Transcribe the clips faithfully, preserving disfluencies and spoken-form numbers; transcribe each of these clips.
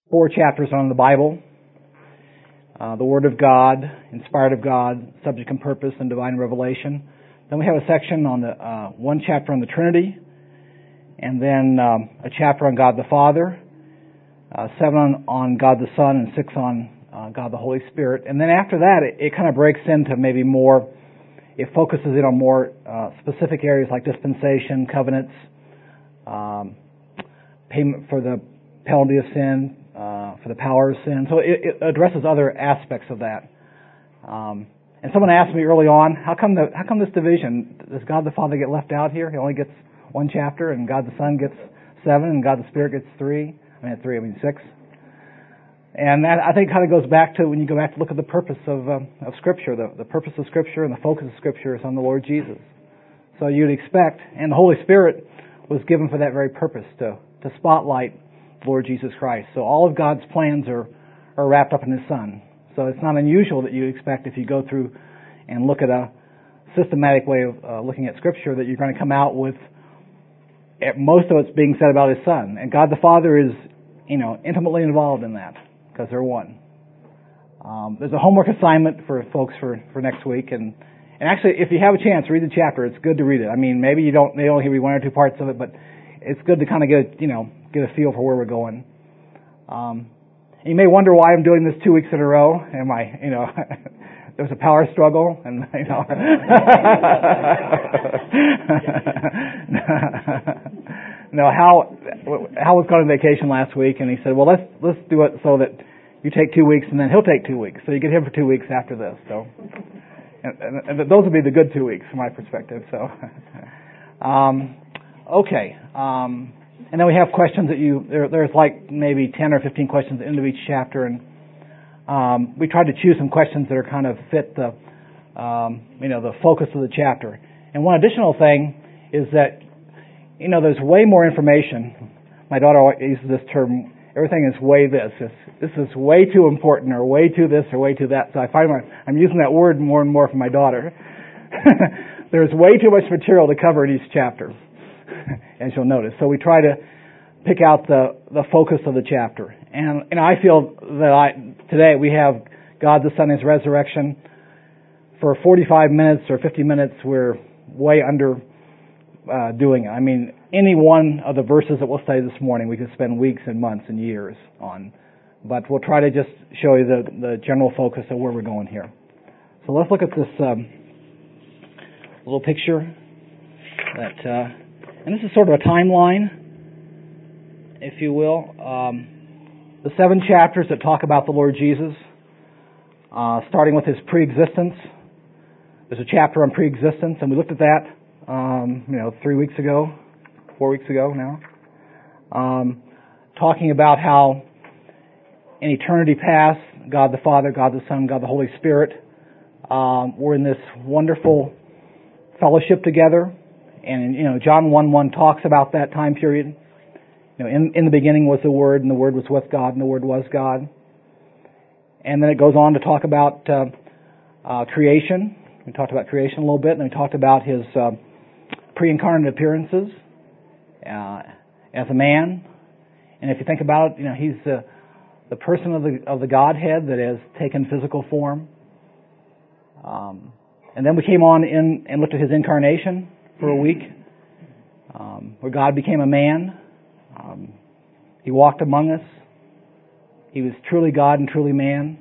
four chapters on the Bible, uh, the Word of God, inspired of God, subject and purpose, and divine revelation. Then we have a section on the uh, one chapter on the Trinity, and then um, a chapter on God the Father, uh, seven on, on God the Son, and six on uh, God the Holy Spirit. And then after that, it, it kind of breaks into maybe more, it focuses in on more uh, specific areas like dispensation, covenants, um, payment for the penalty of sin, uh, for the power of sin. So it, it addresses other aspects of that. Um, and someone asked me early on, how come the how come this division? Does God the Father get left out here? He only gets one chapter, and God the Son gets seven, and God the Spirit gets three. I mean, three, I mean six. And that, I think, kind of goes back to when you go back to look at the purpose of um, of Scripture. The, the purpose of Scripture and the focus of Scripture is on the Lord Jesus. So you'd expect, and the Holy Spirit was given for that very purpose, to, to spotlight Lord Jesus Christ. So all of God's plans are, are wrapped up in His Son. So it's not unusual that you expect, if you go through and look at a systematic way of uh, looking at Scripture, that you're going to come out with most of it's being said about His Son. And God the Father is, you know, intimately involved in that, because they're one. Um, there's a homework assignment for folks for, for next week, and and actually, if you have a chance, read the chapter. It's good to read it. I mean, maybe you don't, they only read one or two parts of it, but it's good to kind of get, you know, get a feel for where we're going. Um, you may wonder why I'm doing this two weeks in a row. Am I, you know, there was a power struggle, and you know. No, Hal, Hal was gone on vacation last week, and he said, "Well, let's let's do it so that you take two weeks, and then he'll take two weeks. So you get him for two weeks after this." So, and, and, and those would be the good two weeks from my perspective. So, um, okay. Um, And then we have questions that you, there, there's like maybe ten or fifteen questions at the end of each chapter, and um, we tried to choose some questions that are kind of fit the, um, you know, the focus of the chapter. And one additional thing is that, you know, there's way more information. My daughter uses this term, everything is way this. It's, this is way too important, or way too this, or way too that. So I find my, I'm using that word more and more for my daughter. There's way too much material to cover in each chapter, as you'll notice. So we try to pick out the, the focus of the chapter. And, and I feel that I, today we have God the Son, His resurrection. For forty-five minutes or fifty minutes, we're way under uh, doing it. I mean, any one of the verses that we'll study this morning, we could spend weeks and months and years on. But we'll try to just show you the, the general focus of where we're going here. So let's look at this um, little picture that... Uh, And this is sort of a timeline, if you will. Um, the seven chapters that talk about the Lord Jesus, uh, starting with His pre-existence. There's a chapter on pre-existence, and we looked at that, um, you know, three weeks ago, four weeks ago now, um, talking about how in eternity past, God the Father, God the Son, God the Holy Spirit um, were in this wonderful fellowship together. And, you know, John one one talks about that time period. You know, in, in the beginning was the Word, and the Word was with God, and the Word was God. And then it goes on to talk about uh, uh, creation. We talked about creation a little bit, and then we talked about His uh, pre-incarnate appearances uh, as a man. And if you think about it, you know, He's the, the person of the of the Godhead that has taken physical form. Um, and then we came on in and looked at His incarnation for a week, um, where God became a man. Um, he walked among us. He was truly God and truly man.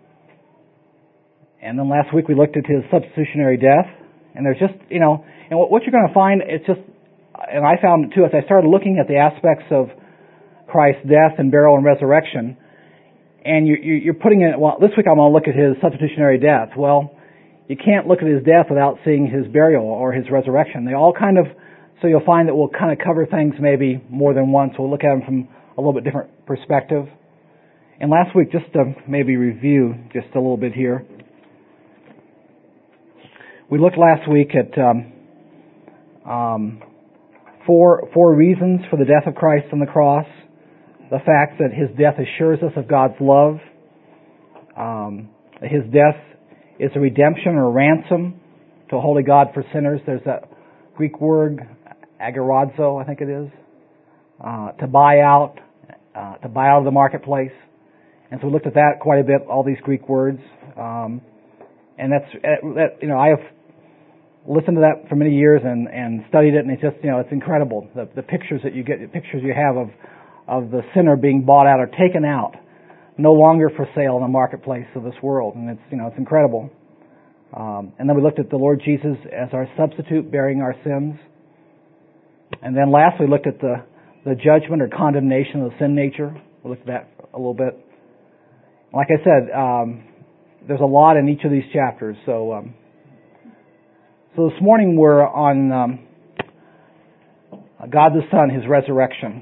And then last week we looked at His substitutionary death. And there's just, you know, and what, what you're going to find, it's just, and I found it too, as I started looking at the aspects of Christ's death and burial and resurrection, and you, you, you're putting in, well, this week I'm going to look at His substitutionary death. Well, you can't look at His death without seeing His burial or His resurrection. They all kind of, so you'll find that we'll kind of cover things maybe more than once. We'll look at them from a little bit different perspective. And last week, just to maybe review just a little bit here, we looked last week at um, um, four four reasons for the death of Christ on the cross. The fact that His death assures us of God's love. Um, His death is a redemption or a ransom to a holy God for sinners. There's that Greek word, agorazo, I think it is, uh, to buy out, uh, to buy out of the marketplace. And so we looked at that quite a bit, all these Greek words. Um, and that's, uh, that, you know, I have listened to that for many years and, and studied it, and it's just, you know, it's incredible. The, the pictures that you get, the pictures you have of, of the sinner being bought out or taken out, no longer for sale in the marketplace of this world. And it's, you know, it's incredible. Um, and then we looked at the Lord Jesus as our substitute, bearing our sins. And then last we looked at the, the judgment or condemnation of the sin nature. We looked at that a little bit. Like I said, um, there's a lot in each of these chapters. So, um, so this morning we're on um, God the Son, His resurrection.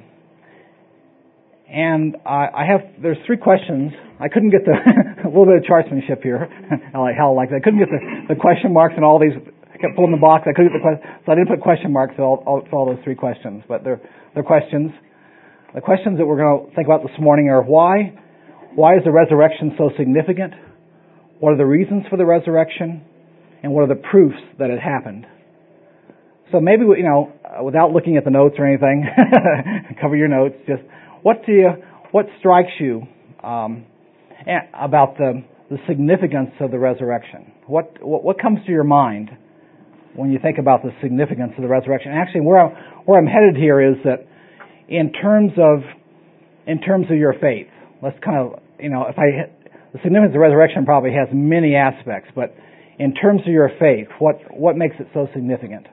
And I, I have, there's three questions. I couldn't get the, a little bit of chartsmanship here. I like how I like that. I couldn't get the, the question marks and all these, I kept pulling the box. I couldn't get the question, so I didn't put question marks for all, all, for all those three questions. But they're, they're questions. The questions that we're going to think about this morning are why, why is the resurrection so significant? What are the reasons for the resurrection? And what are the proofs that it happened? So maybe, you know, without looking at the notes or anything, cover your notes, just what do you, what strikes you um, about the, the significance of the resurrection? What, what what comes to your mind when you think about the significance of the resurrection? Actually, where I'm, where I'm headed here is that in terms of in terms of your faith, let's kind of, you know, if I the significance of the resurrection probably has many aspects, but in terms of your faith, what what makes it so significant?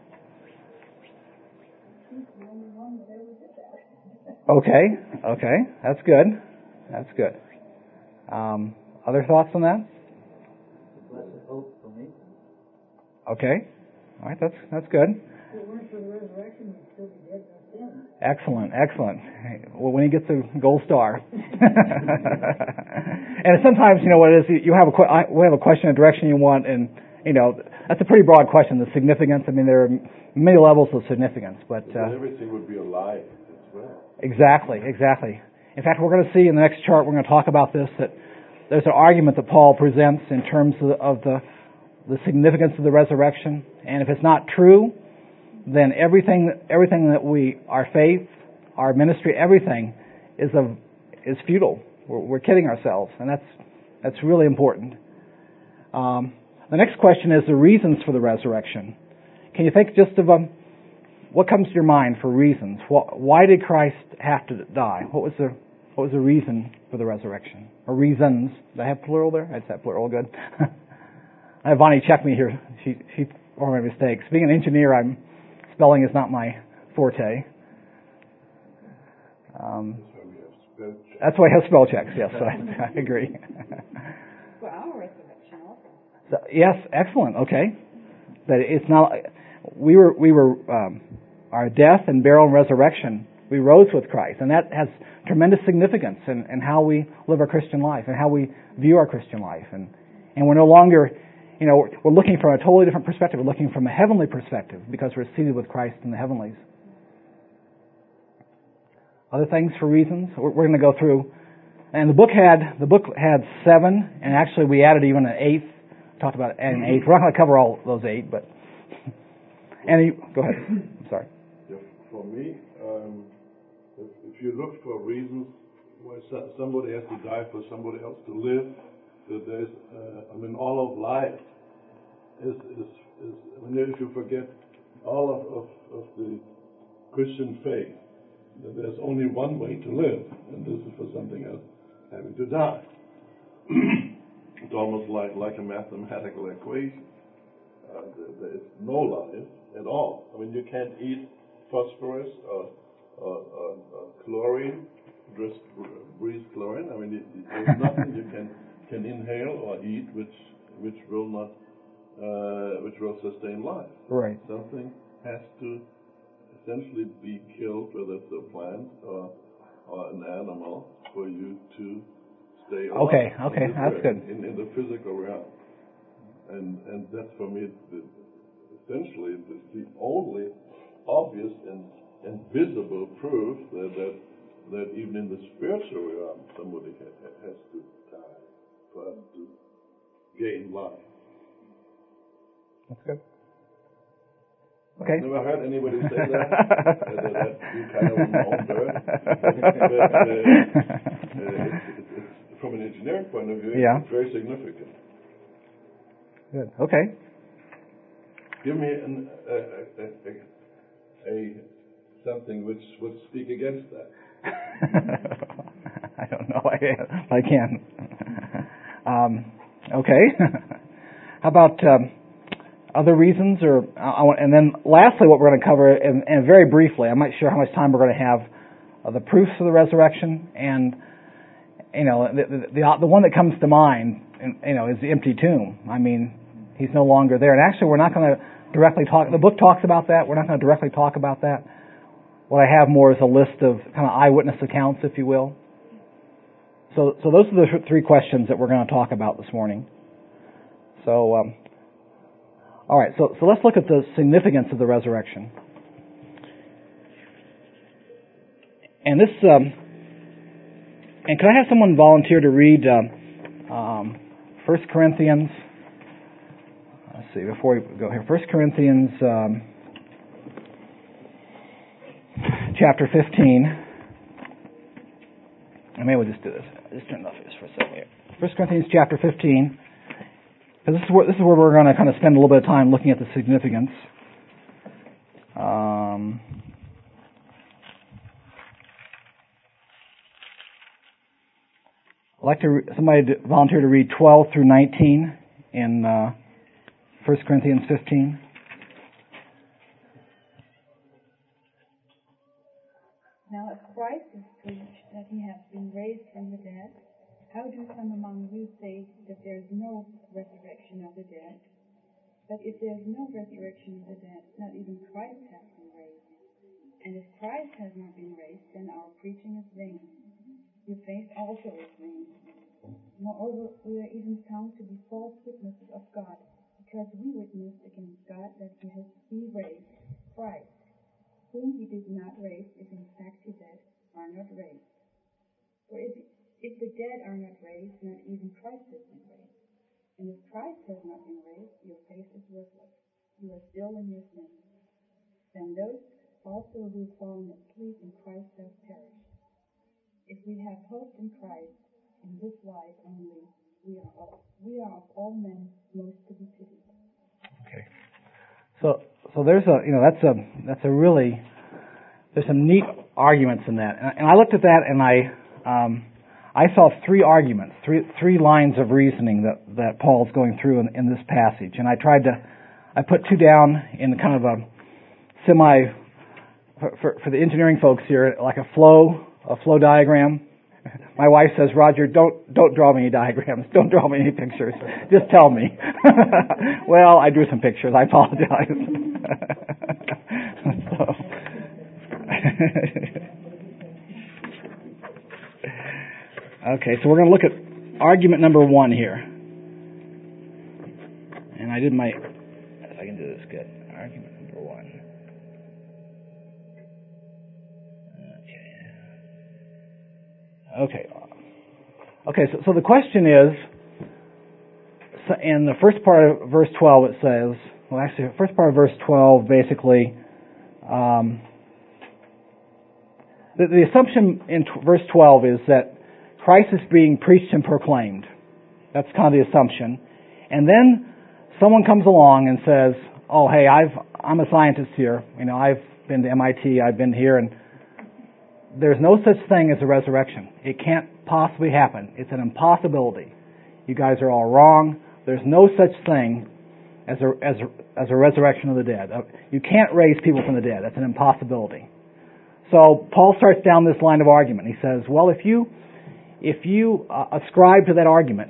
Okay, okay, that's good. That's good. Um, other thoughts on that? Blessed hope for me. Okay, all right, that's that's good. If it weren't for the resurrection, we'd still be dead in sin. Excellent, excellent. Well, when he gets a gold star. And sometimes, you know what it is, you have a we have a question, a direction you want, and you know that's a pretty broad question. The significance. I mean, there are many levels of significance, but uh, everything would be alive as well. Exactly, exactly. In fact, we're going to see in the next chart, we're going to talk about this, that there's an argument that Paul presents in terms of, of the the significance of the resurrection, and if it's not true, then everything everything that we, our faith, our ministry, everything is of is futile. We're, we're kidding ourselves, and that's that's really important. Um, the next question is the reasons for the resurrection. Can you think just of um, what comes to your mind for reasons? Why did Christ have to die? What was the what was the reason for the resurrection? Or reasons? Did I have plural there? I said plural. Good. I have Vonnie check me here. She she for my mistakes. Being an engineer, I'm spelling is not my forte. Um, that's why we have spell checks. Yes, I, I agree. For our resurrection also. So, yes, excellent. Okay, that it's not. We were we were um, our death and burial and resurrection. We rose with Christ, and that has tremendous significance in, in how we live our Christian life and how we view our Christian life. And and we're no longer, you know, we're looking from a totally different perspective. We're looking from a heavenly perspective because we're seated with Christ in the heavenlies. Other things for reasons we're, we're going to go through, and the book had the book had seven, and actually we added even an eighth. Talked about adding an eighth. We're not going to cover all those eight, but and you, go ahead. I'm sorry. Yeah, for me, um, if, if you look for reasons why so, somebody has to die for somebody else to live, that there's, uh, I mean, all of life is, is, is I mean, if you forget all of, of, of the Christian faith, that there's only one way to live, and this is for something else, having to die. It's almost like, like a mathematical equation. Uh, there, there is no life at all. I mean, you can't eat phosphorus or, or, or, or chlorine, just breathe chlorine. I mean, it, there's nothing you can can inhale or eat which which will not uh, which will sustain life. Right. Something has to essentially be killed, whether it's a plant or or an animal, for you to stay alive. Okay. Okay, that's good. In, in the physical realm, and and that's for me the, essentially the, the only obvious and and visible proof that that, that even in the spiritual realm somebody ha, has to die for us to gain life. That's good. Okay. I've never heard anybody say that. that, that you kind of on your own dirt. but uh, uh, it's, it's, it's, from an engineering point of view, Yeah. it's very significant. Good. Okay. Give me an, a, a, a, a something which would speak against that. I don't know. I, I can. Um, okay. How about um, other reasons, or uh, and then lastly, what we're going to cover, and, and very briefly, I'm not sure how much time we're going to have, uh, the proofs of the resurrection, and you know, the the, the the one that comes to mind, you know, is the empty tomb. I mean, he's no longer there, and actually, we're not going to directly talk. The book talks about that. We're not going to directly talk about that. What I have more is a list of kind of eyewitness accounts, if you will. So, so those are the three questions that we're going to talk about this morning. So, um, all right. So, so let's look at the significance of the resurrection. And this, um, and can I have someone volunteer to read um, um, First Corinthians? Let's see. Before we go here, First Corinthians um, chapter fifteen. And maybe we'll just do this. Just turn it off just for a second here. First Corinthians chapter fifteen. Because this is where this is where we're going to kind of spend a little bit of time looking at the significance. Um, I'd like to re- somebody to volunteer to read twelve through nineteen in uh, First Corinthians fifteen. Now if Christ is preached that he has been raised from the dead, how do some among you say that there is no resurrection of the dead? But if there is no resurrection of the dead, not even Christ has been raised. And if Christ has not been raised, then our preaching is vain. Your faith also is vain. Moreover, we are even found to be false witnesses of God, because we witness against God that he has he raised Christ, whom he did not raise, if in fact the dead are not raised. For if, if the dead are not raised, not even Christ has been raised. And if Christ has not been raised, your faith is worthless. You are still in your sins. Then those also who have fallen asleep in Christ have perished. If we have hope in Christ, in this life only, we are all, we are of all men most to be pitied. Okay. So, so there's a, you know, that's a, that's a really, there's some neat arguments in that. And, and I looked at that and I, um, I saw three arguments, three, three lines of reasoning that, that Paul's going through in, in this passage. And I tried to, I put two down in kind of a semi, for, for, for the engineering folks here, like a flow, a flow diagram. My wife says, Roger, don't don't draw me any diagrams. Don't draw me any pictures. Just tell me. Well, I drew some pictures. I apologize. so. Okay, so we're going to look at argument number one here. And I did my... If I can do this good. Argument number one. Okay. Okay, so, so the question is, so in the first part of verse twelve it says, well actually the first part of verse twelve basically, um, the, the assumption in t- verse twelve is that Christ is being preached and proclaimed. That's kind of the assumption. And then someone comes along and says, oh hey, I've, I'm a scientist here, you know, I've been to M I T, I've been here, and there's no such thing as a resurrection. It can't possibly happen. It's an impossibility. You guys are all wrong. There's no such thing as a, as a, as a resurrection of the dead. You can't raise people from the dead. That's an impossibility. So Paul starts down this line of argument. He says, well, if you if you uh, ascribe to that argument,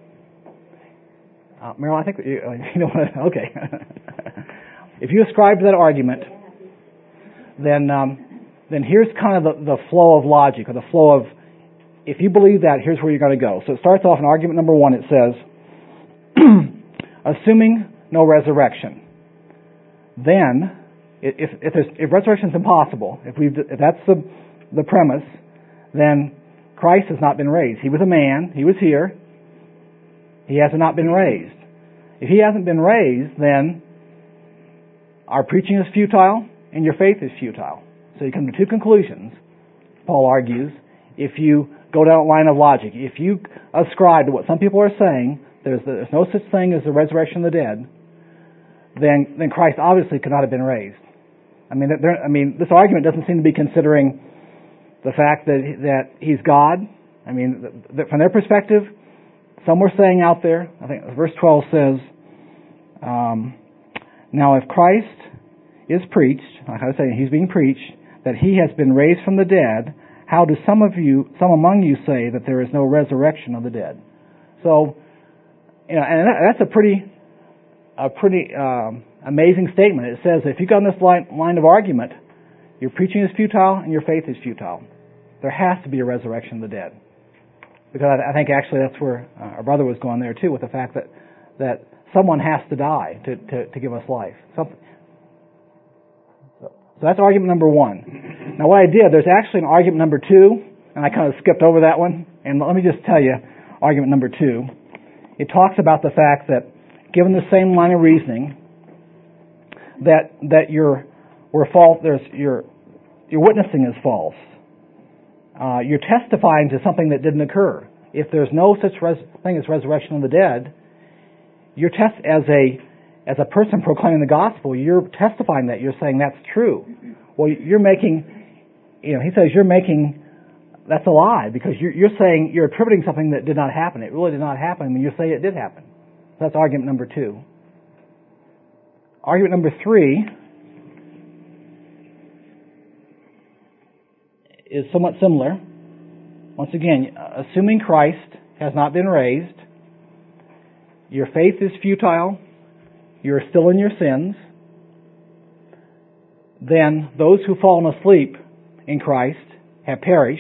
uh, Meryl, I think you, you know what? Okay. If you ascribe to that argument, then um, then here's kind of the, the flow of logic, or the flow of, if you believe that, here's where you're going to go. So it starts off in argument number one. It says, assuming no resurrection, then if if, there's, if resurrection is impossible, if we if that's the the premise, then Christ has not been raised. He was a man. He was here. He has not been raised. If he hasn't been raised, then our preaching is futile and your faith is futile. So you come to two conclusions, Paul argues, if you go down a line of logic. If you ascribe to what some people are saying, there's, there's no such thing as the resurrection of the dead, then, then Christ obviously could not have been raised. I mean, there, I mean, this argument doesn't seem to be considering the fact that that He's God. I mean, th- th- from their perspective, some were saying out there, I think verse twelve says, um, now if Christ is preached, like I was saying, He's being preached, that He has been raised from the dead, how do some of you, some among you say that there is no resurrection of the dead? So, you know, and that, that's a pretty, a pretty um, amazing statement. It says if you go on this line, line of argument, your preaching is futile and your faith is futile. There has to be a resurrection of the dead, because I, I think actually that's where uh, our brother was going there too, with the fact that that someone has to die to to, to give us life. Something. So, so that's argument number one. Now what I did, there's actually an argument number two, and I kind of skipped over that one. And let me just tell you, argument number two. It talks about the fact that, given the same line of reasoning, that that your we're false. There's your your witnessing is false. Uh, you're testifying to something that didn't occur. If there's no such res- thing as resurrection of the dead, you're test as a as a person proclaiming the gospel. You're testifying that. You're saying that's true. Well, you're making. You know, he says you're making. That's a lie, because you're, you're saying, you're attributing something that did not happen. It really did not happen when you say it did happen. That's argument number two. Argument number three is somewhat similar. Once again, assuming Christ has not been raised, your faith is futile, you're still in your sins, then those who've fallen asleep in Christ have perished,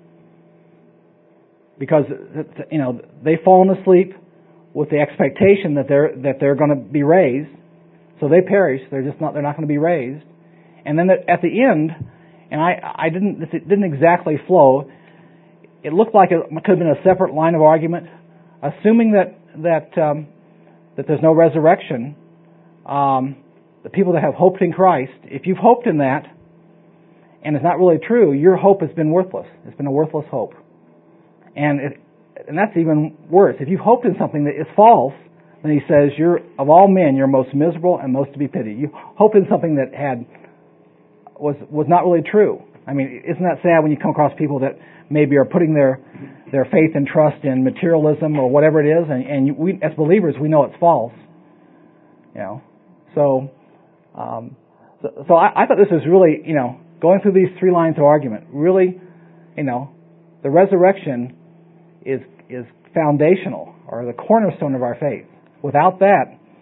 because, you know, they've fallen asleep with the expectation that they're that they're going to be raised, so they perish. They're just not. They're not going to be raised. And then at the end, and I I didn't it didn't exactly flow. It looked like it could have been a separate line of argument, assuming that that um, that there's no resurrection. Um, the people that have hoped in Christ, if you've hoped in that, and it's not really true, your hope has been worthless. It's been a worthless hope. And it, and that's even worse. If you've hoped in something that is false, then he says, you're of all men, you're most miserable and most to be pitied. You hoped in something that had was was not really true. I mean, isn't that sad when you come across people that maybe are putting their their faith and trust in materialism or whatever it is, and, and we, as believers, we know it's false. You know, so um, so, so I, I thought this was really, you know, going through these three lines of argument, really, you know, the resurrection is is foundational, or the cornerstone of our faith. Without that,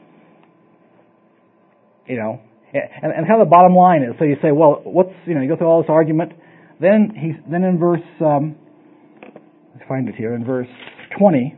you know, and, and how the bottom line is. So you say, well, what's, you know, you go through all this argument. Then he then in verse, um, let's find it here in verse twenty.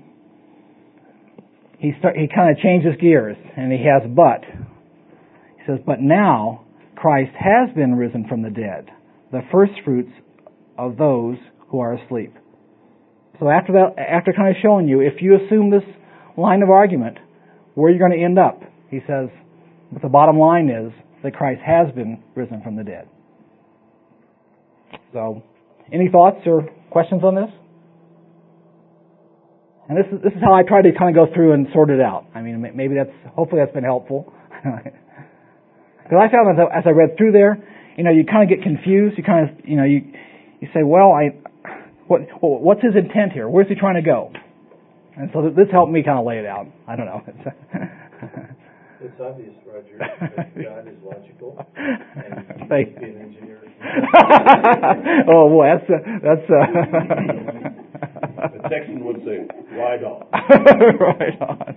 He start, he kind of changes gears, and he has but. He says, but now Christ has been risen from the dead, the first fruits of those who are asleep. So after that, after kind of showing you, if you assume this line of argument, where you're going to end up, he says, but the bottom line is that Christ has been risen from the dead. So, any thoughts or questions on this? And this is this is how I try to kind of go through and sort it out. I mean, maybe that's hopefully that's been helpful. Because I found that as I read through there, you know, you kind of get confused. You kind of, you know, you you say, well, I. What, what's his intent here? Where's he trying to go? And so this helped me kind of lay it out. I don't know. It's obvious, Roger, that God is logical and he Thank can be an engineer. Oh boy, that's uh, that's. Uh... The Texan would say, "Right on." Right on.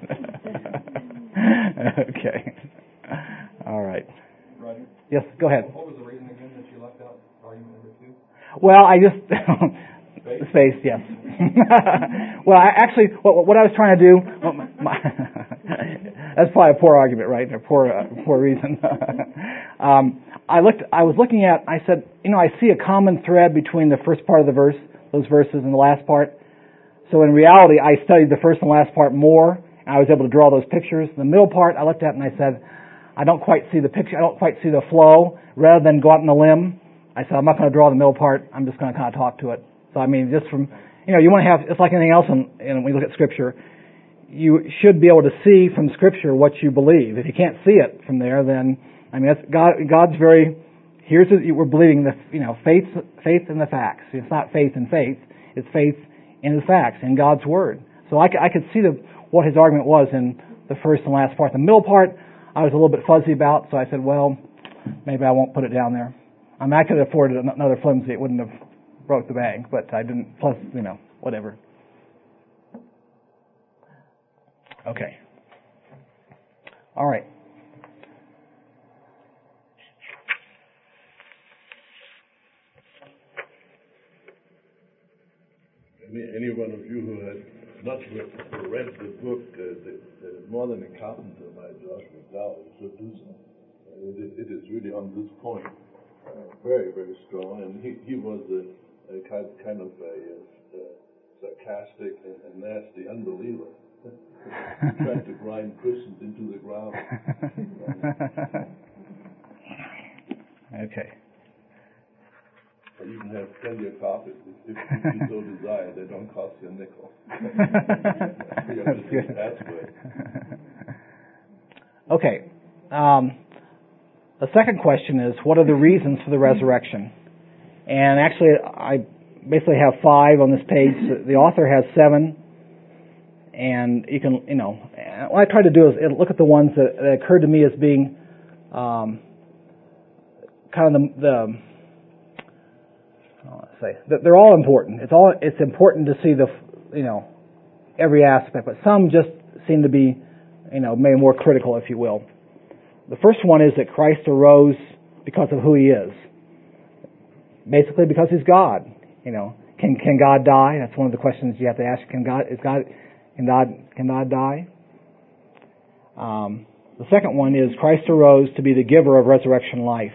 Okay. All right. Roger. Yes, go ahead. What was the reason again that you left out argument number two? Well, I just space, yes. Well, I actually, what, what I was trying to do, well, my, my, that's probably a poor argument, right? A poor, uh, poor reason. um, I looked, I was looking at, I said, you know, I see a common thread between the first part of the verse, those verses, and the last part. So in reality, I studied the first and last part more, and I was able to draw those pictures. The middle part, I looked at and I said, I don't quite see the picture, I don't quite see the flow. Rather than go out on a limb, I said, I'm not going to draw the middle part, I'm just going to kind of talk to it. So I mean, just from, you know, you want to have, it's like anything else in, in, when you look at Scripture, you should be able to see from Scripture what you believe. If you can't see it from there, then, I mean, that's, God, God's very, here's what we're believing, the, you know, faith, faith in the facts. It's not faith in faith, it's faith in the facts, in God's Word. So I, I could see the, what his argument was in the first and last part. The middle part, I was a little bit fuzzy about, so I said, well, maybe I won't put it down there. I mean, I could have afforded another flimsy, it wouldn't have broke the bank, but I didn't, plus, you know, whatever. Okay. All right. Any, any one of you who has not read, read the book, uh, the, the More Than a Carpenter by Josh McDowell, should do so. Uh, it, it is really on this point uh, very, very strong, and he, he was a, a kind, kind of a, a sarcastic and, and nasty unbeliever. Trying to grind Christians into the ground. Okay. I even have plenty of copies if, if you so desire. They don't cost you a nickel. That's good. That's good. Okay. Um, the second question is, what are the reasons for the resurrection? And actually, I basically have five on this page. The author has seven. And you can, you know, what I try to do is look at the ones that, that occurred to me as being um, kind of the, the I'll say that they're all important. It's all it's important to see the, you know, every aspect, but some just seem to be, you know, maybe more critical, if you will. The first one is that Christ arose because of who He is. Basically, because He's God. You know, can can God die? That's one of the questions you have to ask. Can God is God Can God, can God die? Um, the second one is Christ arose to be the giver of resurrection life.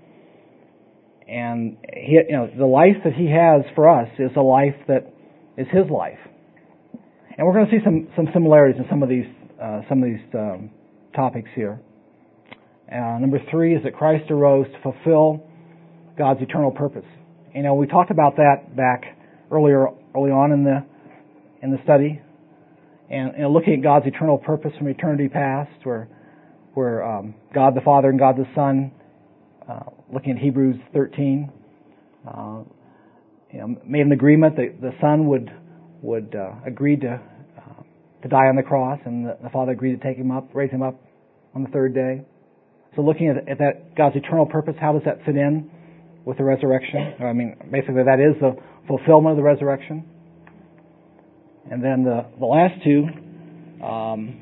And he, you know, the life that He has for us is a life that is His life. And we're going to see some, some similarities in some of these uh, some of these um, topics here. Uh, number three is that Christ arose to fulfill God's eternal purpose. You know, we talked about that back earlier early on in the in the study. And you know, looking at God's eternal purpose from eternity past, where where um, God the Father and God the Son, uh, looking at Hebrews thirteen, uh, you know, made an agreement that the Son would would uh, agree to uh, to die on the cross, and the, the Father agreed to take Him up, raise Him up on the third day. So looking at, at that God's eternal purpose, how does that fit in with the resurrection? I mean, basically that is the fulfillment of the resurrection. And then the, the last two, um,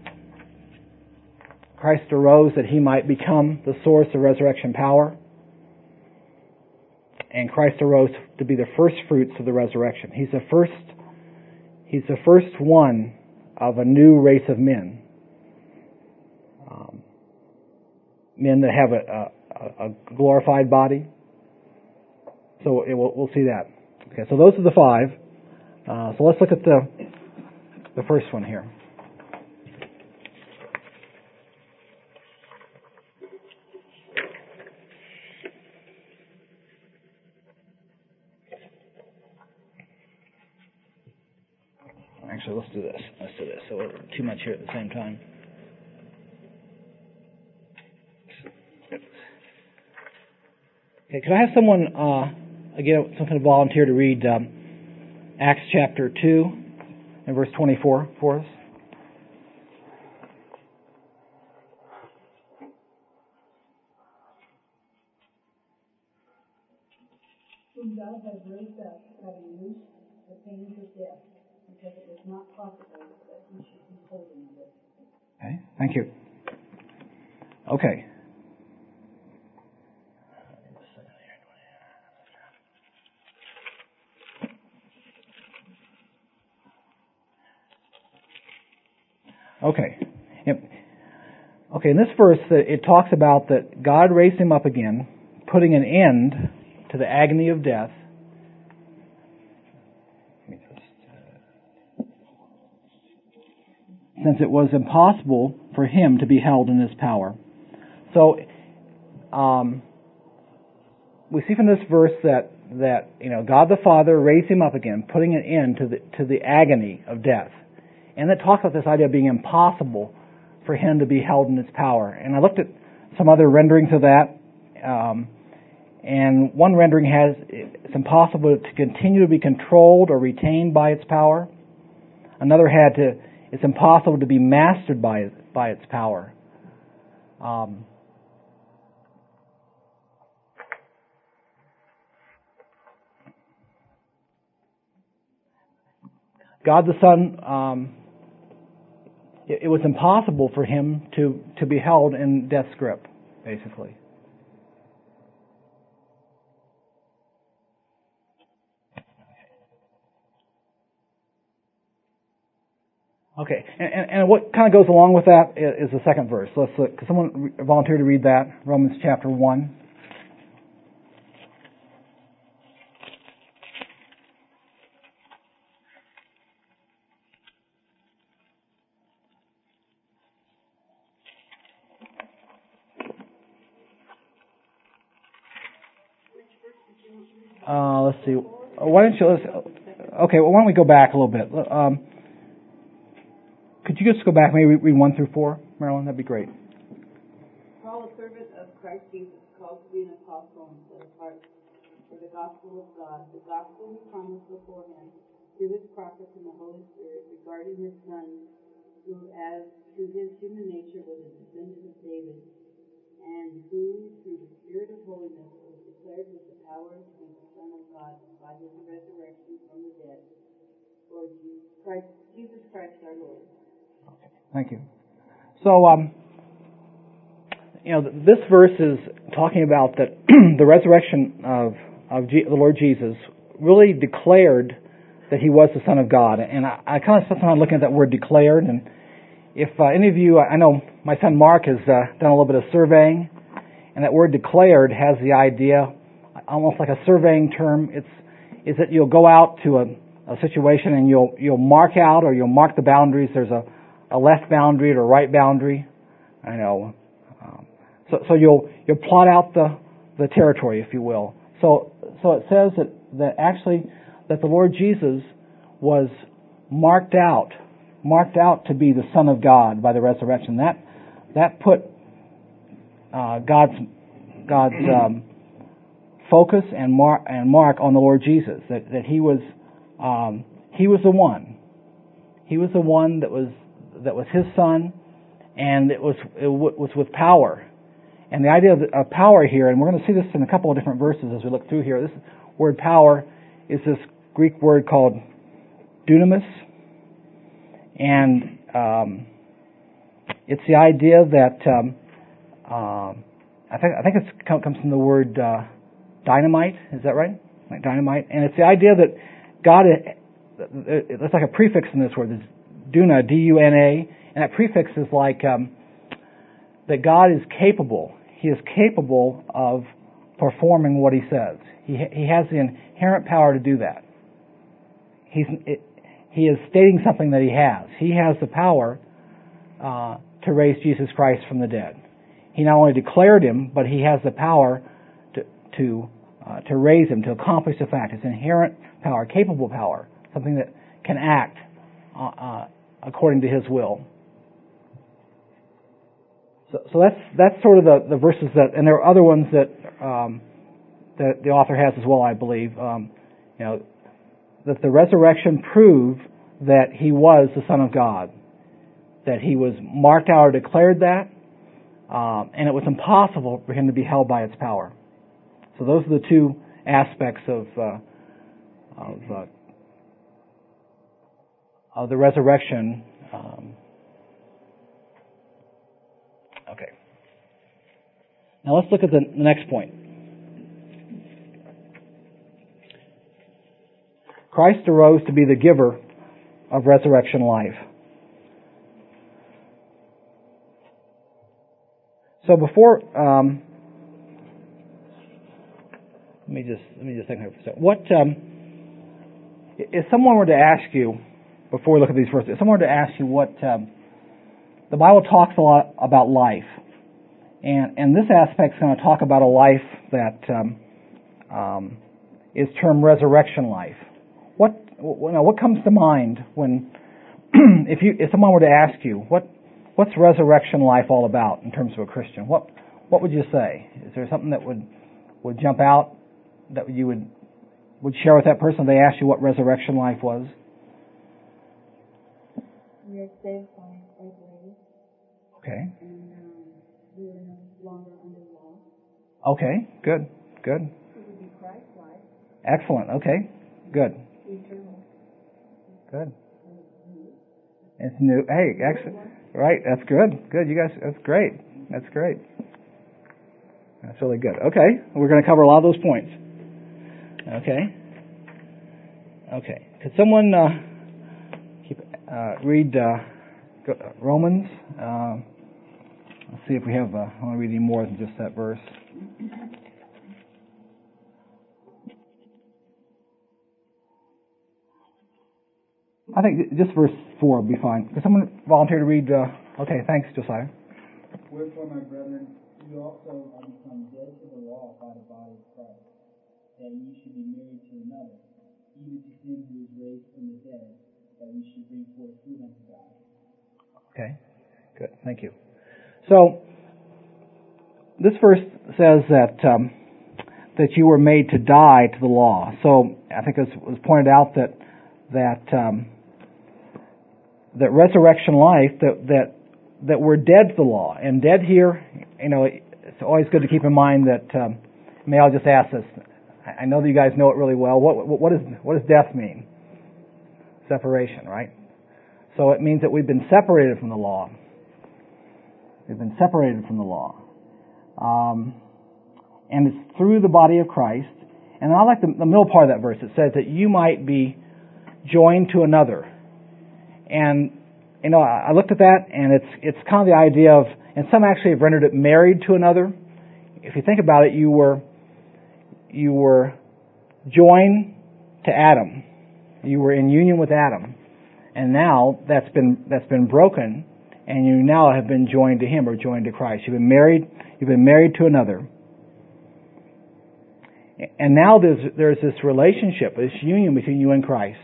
Christ arose that He might become the source of resurrection power. And Christ arose to be the first fruits of the resurrection. He's the first, He's the first one of a new race of men. Um, men that have a, a, a glorified body. So it, we'll, we'll see that. Okay, so those are the five. Uh, so let's look at the the first one here. Actually, let's do this. Let's do this. So we're too much here at the same time. Okay, could I have someone uh, again, some kind of volunteer to read Um, Acts chapter two and verse twenty-four for us. Whom God has raised up, having loosed the pains of death, because it was not possible that He should be holding of it. Okay, thank you. Okay. Okay. Yep. Okay, in this verse, it talks about that God raised Him up again, putting an end to the agony of death. Since it was impossible for Him to be held in His power. So, um, we see from this verse that, that, you know, God the Father raised him up again, putting an end to the, to the agony of death. And it talks about this idea of being impossible for him to be held in its power. And I looked at some other renderings of that, um, and one rendering has, it's impossible to continue to be controlled or retained by its power. Another had to, it's impossible to be mastered by, by its power. Um, God the Son, um, it, it was impossible for him to, to be held in death's grip, basically. Okay, and, and, and what kind of goes along with that is, is the second verse. Let's look. Could someone volunteer to read that? Romans chapter one. Uh, let's see. Why don't you? Let's, okay. Well, why don't we go back a little bit? Um, could you just go back, maybe read one through four, Marilyn? That'd be great. Paul, a servant of Christ Jesus, called to be an apostle and set apart for the gospel of God, the gospel he promised beforehand through his prophets and the Holy Spirit regarding his Son, who, as to his human nature, was a descendant of David, and who, through the Spirit of holiness, was declared with the power to be the Son of God by his resurrection from the dead, Lord Jesus Christ, Jesus Christ our Lord. Okay, thank you. So, um, you know, this verse is talking about that the resurrection of of G- the Lord Jesus really declared that he was the Son of God, and I, I kind of spent some time looking at that word "declared." And if uh, any of you, I know my son Mark has uh, done a little bit of surveying, and that word "declared" has the idea, almost like a surveying term. It's is that you'll go out to a, a situation and you'll you'll mark out or you'll mark the boundaries. There's a a left boundary or a right boundary. I know. Um, so, so you'll you'll plot out the, the territory, if you will. So so it says that, that actually that the Lord Jesus was marked out, marked out to be the Son of God by the resurrection. That that put uh, God's God's um, focus and mark and mark on the Lord Jesus. That that he was um, he was the one. He was the one that was. that was his Son, and it was it was with power. And the idea of, of power here, and we're going to see this in a couple of different verses as we look through here. This word power is this Greek word called dunamis, and um, it's the idea that um, uh, I think I think it comes from the word uh, dynamite. Is that right? Like dynamite, and it's the idea that God. It's like a prefix in this word. It's Duna, D U N A, and that prefix is like um, that God is capable. He is capable of performing what He says. He He has the inherent power to do that. He's it, He is stating something that He has. He has the power uh, to raise Jesus Christ from the dead. He not only declared Him, but He has the power to to uh, to raise Him, to accomplish the fact. It's inherent power, capable power, something that can act Uh, uh, according to His will. So, so that's that's sort of the, the verses that, and there are other ones that um, that the author has as well, I believe. Um, you know, that the resurrection proved that He was the Son of God, that He was marked out or declared that, um, and it was impossible for Him to be held by its power. So those are the two aspects of uh, of uh, of the resurrection. Um, okay. Now let's look at the, the next point. Christ arose to be the giver of resurrection life. So before, um, let me just let me just think for a second. What um, if someone were to ask you? Before we look at these verses, if someone were to ask you what um, the Bible talks a lot about life, And, and this aspect is going to talk about a life that um, um, is termed resurrection life. What you know, what comes to mind when if you if someone were to ask you what what's resurrection life all about in terms of a Christian? What what would you say? Is there something that would would jump out that you would would share with that person if they asked you what resurrection life was? We are saved by, by grace. Okay. And um, we are no longer under law. Okay. Good. Good. It would be Christ-like. Excellent. Okay. Good. Eternal. Good. It's new. Hey, actually, right? That's good. Good. You guys. That's great. That's great. That's really good. Okay. We're going to cover a lot of those points. Okay. Okay. Could someone uh, keep uh, read uh, Romans? Uh, let's see if we have. Uh, I want to read any more than just that verse. I think just verse four will be fine. Could someone volunteer to read? Uh, okay. Thanks, Josiah. Wherefore, my brethren, you also are become dead to the law by the body of Christ, that ye should be married to another, even to him who is raised from the dead, that we should bring forth fruit unto God. Okay, good. Thank you. So, this verse says that um, that you were made to die to the law. So, I think it was pointed out that that um, that resurrection life, that that that we're dead to the law. And dead here, you know, it's always good to keep in mind that. Um, may I just ask this? I know that you guys know it really well. What, what, what, is, what does death mean? Separation, right? So it means that we've been separated from the law. We've been separated from the law. Um, and it's through the body of Christ. And I like the, the middle part of that verse. It says that you might be joined to another. And, you know, I looked at that, and it's it's kind of the idea of, and some actually have rendered it married to another. If you think about it, you were you were joined to Adam. You were in union with Adam, and now that's been that's been broken, and you now have been joined to Him or joined to Christ. You've been married. You've been married to another, and now there's there's this relationship, this union between you and Christ,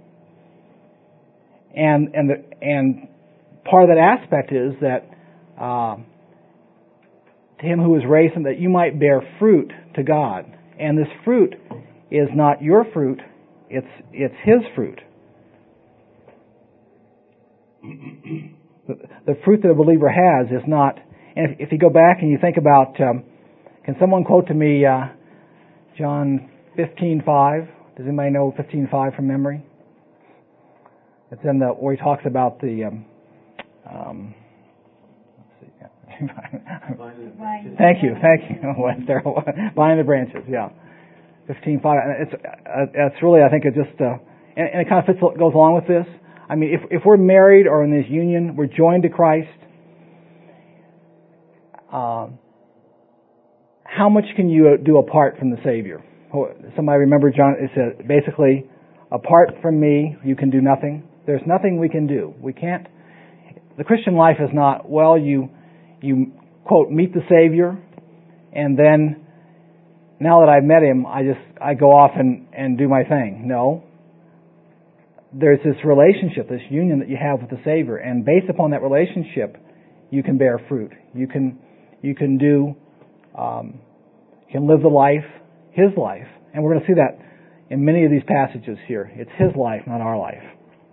and and the, and part of that aspect is that uh, to Him who is raised, and that you might bear fruit to God. And this fruit is not your fruit, it's it's His fruit. The, the fruit that a believer has is not, and if, if you go back and you think about, um, can someone quote to me uh, John fifteen five? Does anybody know fifteen five from memory? It's in the, where he talks about the, um, um, Thank you, thank you. Buying the branches, yeah. Fifteen five. It's uh, it's really, I think it just uh, and, and it kind of fits goes along with this. I mean, if if we're married or in this union, we're joined to Christ. Uh, how much can you do apart from the Savior? Somebody remember John? It said basically, apart from me, you can do nothing. There's nothing we can do. We can't. The Christian life is not, well, you. You, quote, meet the Savior, and then, now that I've met Him, I just, I go off and, and do my thing. No. There's this relationship, this union that you have with the Savior, and based upon that relationship, you can bear fruit. You can, you can do, um, you can live the life, His life. And we're going to see that in many of these passages here. It's His life, not our life.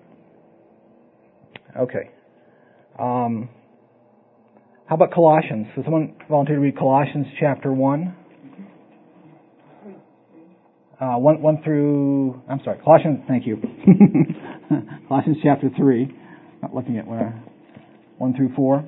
Okay. Um... How about Colossians? Does someone volunteer to read Colossians chapter one? Uh, one, one through, I'm sorry, Colossians, thank you. Colossians chapter three. Not looking at where, one through four.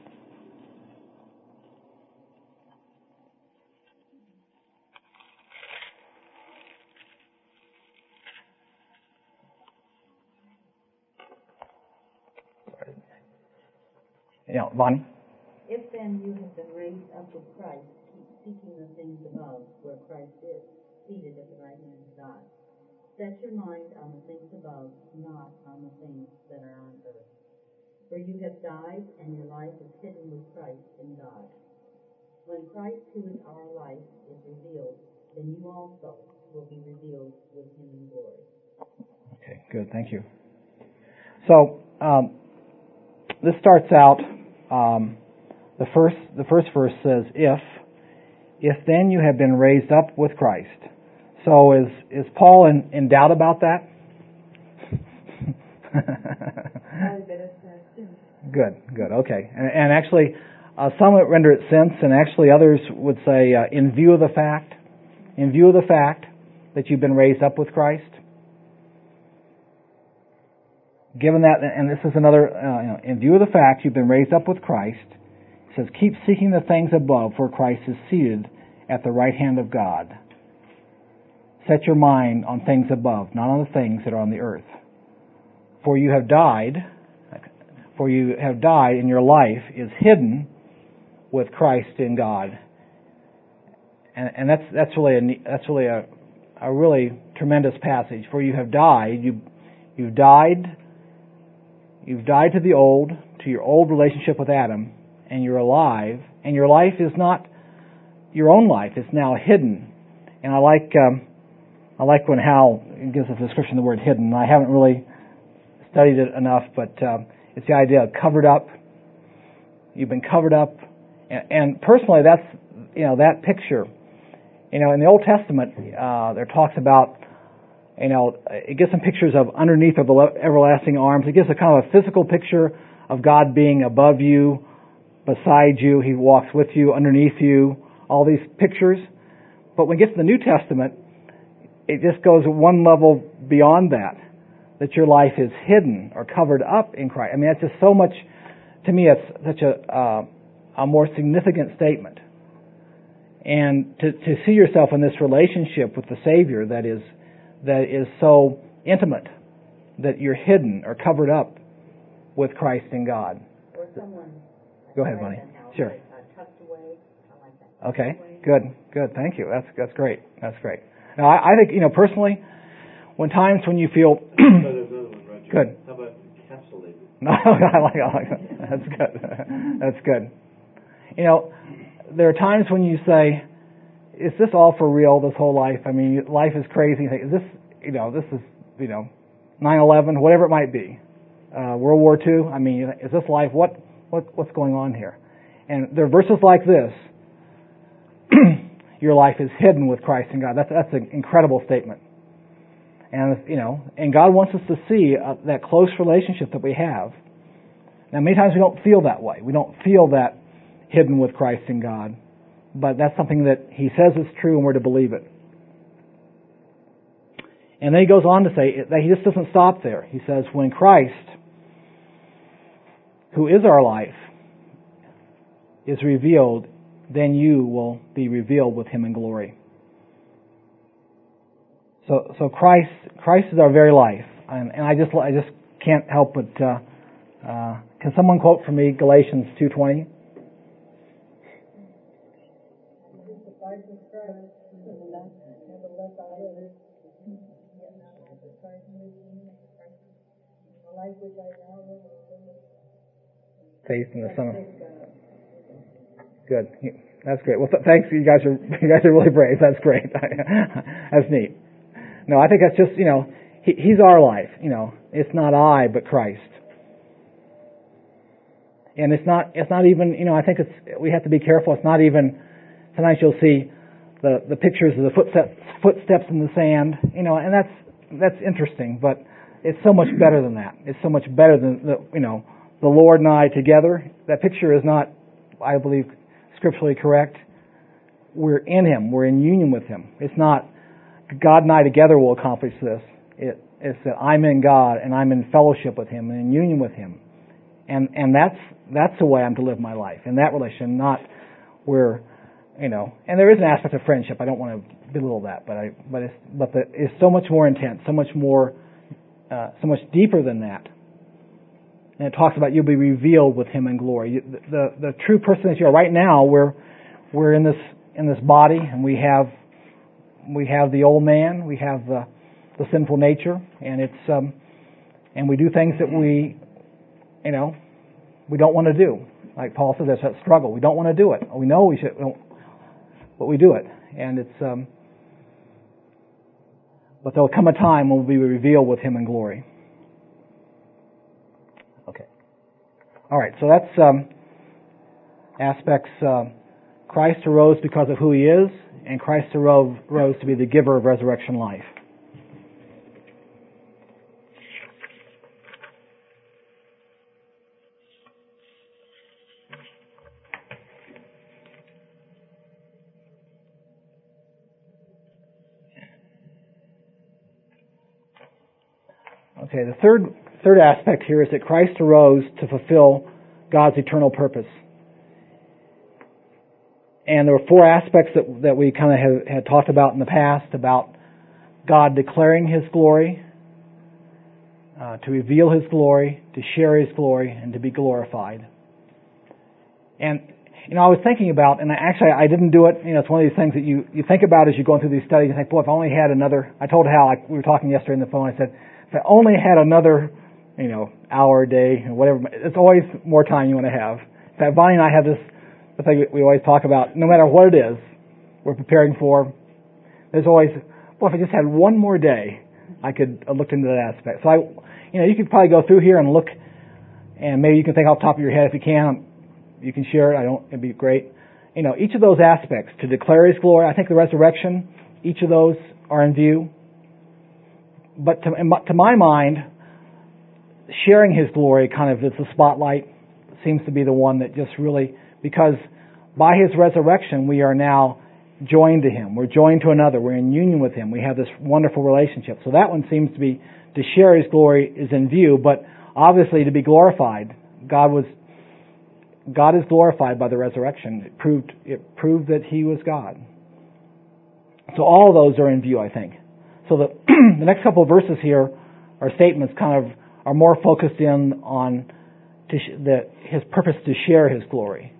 Yeah, Bonnie? If then you have been raised up with Christ, keep seeking the things above, where Christ is, seated at the right hand of God. Set your mind on the things above, not on the things that are on earth. For you have died, and your life is hidden with Christ in God. When Christ, who is our life, is revealed, then you also will be revealed with him in glory. Okay, good. Thank you. So um, this starts out. Um, the first the first verse says, "If if then you have been raised up with Christ." So is is Paul in, in doubt about that? Good, good. Okay, and, and actually, uh, some would render it since, and actually others would say, uh, in view of the fact, in view of the fact that you've been raised up with Christ. Given that, and this is another, uh, you know, in view of the fact you've been raised up with Christ, it says, keep seeking the things above, where Christ is seated at the right hand of God. Set your mind on things above, not on the things that are on the earth. For you have died, for you have died, and your life is hidden with Christ in God. And, and that's that's really a that's really a, a really tremendous passage. For you have died, you you've died. You've died to the old, to your old relationship with Adam, and you're alive, and your life is not your own life. It's now hidden. And I like um, I like when Hal gives a description of the word hidden. I haven't really studied it enough, but uh, it's the idea of covered up. You've been covered up, and, and personally, that's you know that picture. You know, in the Old Testament, uh, there talks about. You know, it gives some pictures of underneath of the everlasting arms. It gives a kind of a physical picture of God being above you, beside you. He walks with you, underneath you, all these pictures. But when it gets to the New Testament, it just goes one level beyond that, that your life is hidden or covered up in Christ. I mean, that's just so much, to me, it's such a, uh, a more significant statement. And to, to see yourself in this relationship with the Savior that is that is so intimate, that you're hidden or covered up with Christ in God. Or someone. Go ahead, Bonnie. Sure. Uh, tucked away. I like that. Okay. Good. Good. Thank you. That's that's great. That's great. Now, I, I think you know personally, when times when you feel good. How about encapsulated? No, I like, I like that. That's good. That's good. You know, there are times when you say, is this all for real, this whole life? I mean, life is crazy. Is this, you know, this is, you know, nine eleven, whatever it might be, uh, World War Two. I mean, is this life, what, what, what's going on here? And there are verses like this, your life is hidden with Christ in God. That's, that's an incredible statement. And, you know, and God wants us to see uh, that close relationship that we have. Now, many times we don't feel that way. We don't feel that hidden with Christ in God. But that's something that He says is true, and we're to believe it. And then He goes on to say that He just doesn't stop there. He says, when Christ, who is our life, is revealed, then you will be revealed with Him in glory. So, so Christ, Christ is our very life, and, and I just, I just can't help but. Uh, uh, can someone quote for me Galatians two twenty? Faith in the Son of. Good. That's great. Well, th- thanks. You guys are you guys are really brave. That's great. That's neat. No, I think that's just you know he, He's our life. You know, it's not I but Christ. And it's not it's not even you know I think it's we have to be careful. It's not even. Sometimes you'll see the the pictures of the footsteps footsteps in the sand. You know, and that's that's interesting, but it's so much better than that. It's so much better than the you know the Lord and I together. That picture is not, I believe, scripturally correct. We're in Him. We're in union with Him. It's not God and I together will accomplish this. It, it's that I'm in God and I'm in fellowship with Him and in union with Him. And and that's that's the way I'm to live my life, in that relation, not where, you know, and there is an aspect of friendship. I don't want to belittle that, but I but it's but the, it's so much more intense, so much more, uh, so much deeper than that. And it talks about you'll be revealed with Him in glory. The, the the true person that you are right now. We're we're in this in this body, and we have we have the old man, we have the the sinful nature, and it's um and we do things that we you know we don't want to do. like Paul says, there's that struggle. We don't want to do it. We know we should, but we do it. And it's, um, but there'll come a time when we'll be revealed with Him in glory. Okay. All right, so that's um, aspects. Uh, Christ arose because of who He is, and Christ arose, arose to be the giver of resurrection life. Okay, the third third aspect here is that Christ arose to fulfill God's eternal purpose. And there were four aspects that that we kind of have, had talked about in the past, about God declaring His glory, uh, to reveal His glory, to share His glory, and to be glorified. And, you know, I was thinking about, and actually I didn't do it, you know, it's one of these things that you, you think about as you're going through these studies, and think, boy, if I only had another, I told Hal, like we were talking yesterday on the phone, I said, if I only had another, you know, hour a day, or whatever, it's always more time you want to have. In fact, Bonnie and I have this, the thing we always talk about, no matter what it is we're preparing for, there's always, well, if I just had one more day, I could have looked into that aspect. So I, you know, you could probably go through here and look, and maybe you can think off the top of your head, if you can, you can share it, I don't, it'd be great. You know, each of those aspects, to declare His glory, I think the resurrection, each of those are in view. But to, to my mind, sharing His glory kind of is the spotlight, seems to be the one that just really, because by His resurrection we are now joined to Him. We're joined to another. We're in union with Him. We have this wonderful relationship. So that one seems to be, to share His glory is in view, but obviously to be glorified. God was, God is glorified by the resurrection. It proved, it proved that He was God. So all of those are in view, I think. So the, the next couple of verses here are statements kind of are more focused in on to sh- the, His purpose to share His glory.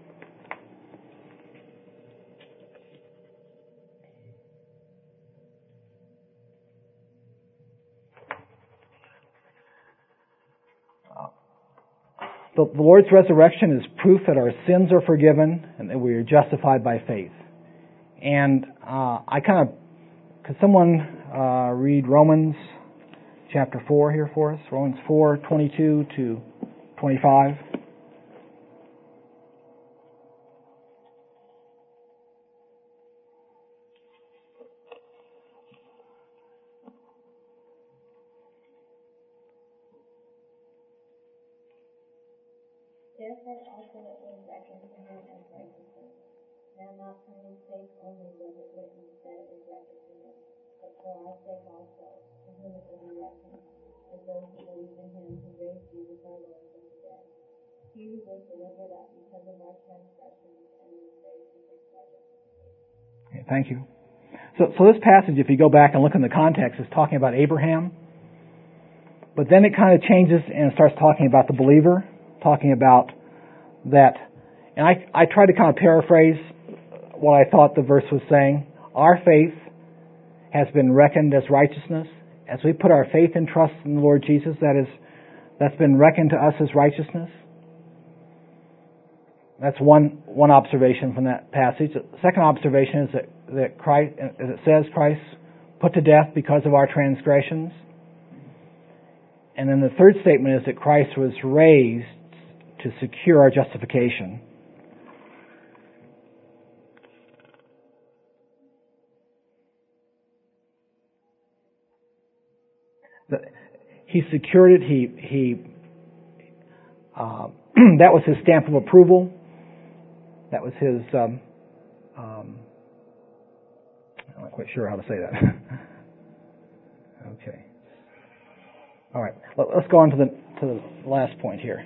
The, the Lord's resurrection is proof that our sins are forgiven and that we are justified by faith. And uh, I kind of, could someone uh, read Romans chapter four here for us? Romans four, twenty-two to twenty-five. Therefore also it was reckoned to him as righteousness. Now not for his sake only was it written that it was reckoned to him, but for our sake also, to whom it will be reckoned, as those who believe in Him who raised Jesus our Lord from the dead. He who was delivered up because of our transgressions and was raised with His pleasure. Okay, thank you. So, so this passage, if you go back and look in the context, is talking about Abraham, but then it kind of changes and starts talking about the believer, talking about that, and I, I tried to kind of paraphrase what I thought the verse was saying. Our faith has been reckoned as righteousness. As we put our faith and trust in the Lord Jesus, that is, that's been reckoned to us as righteousness. That's one one observation from that passage. The second observation is that, that Christ, as it says, Christ put to death because of our transgressions. And then the third statement is that Christ was raised to secure our justification. He secured it. He he. Uh, that was His stamp of approval. That was His. Um, um, I'm not quite sure how to say that. Okay. All right. Let, let's go on to the to the last point here.